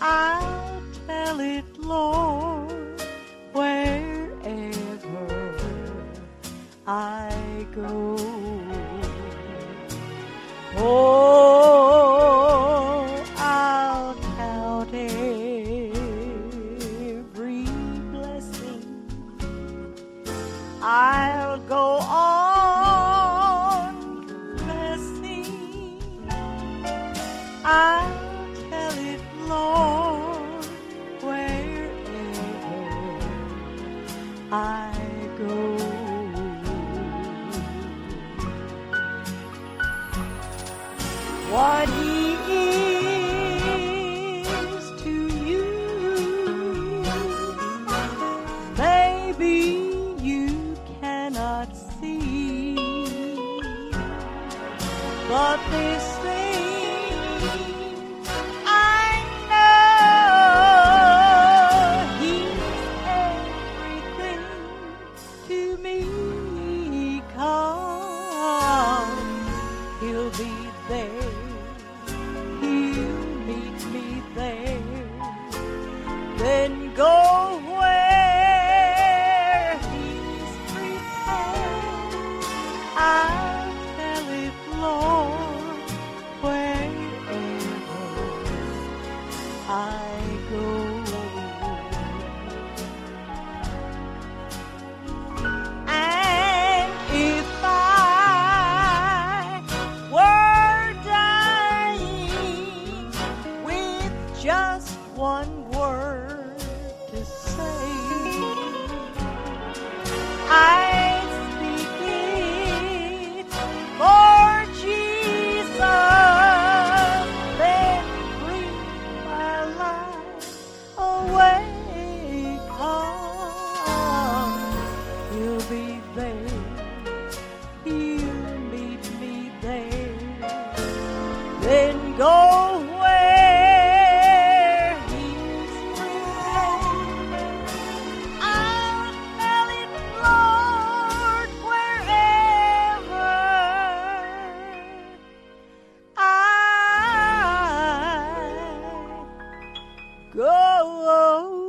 I'll tell it, Lord, wherever I go. Oh, I'll count every blessing. I'll go on blessing. I'll tell it, Lord, wherever I go. What He is to you, maybe you cannot see, but this thing I know, He's everything to me. Come, He'll be there. He'll meet me there. Then go where He's prepared. I'll tell it, Lord, wherever I go. And if I were dying with just one word to say, I'd speak it for Jesus, then breathe my life away. Come, He'll be there. He'll meet me there. Then go where He's prepared. I'll tell it, Lord, wherever I go.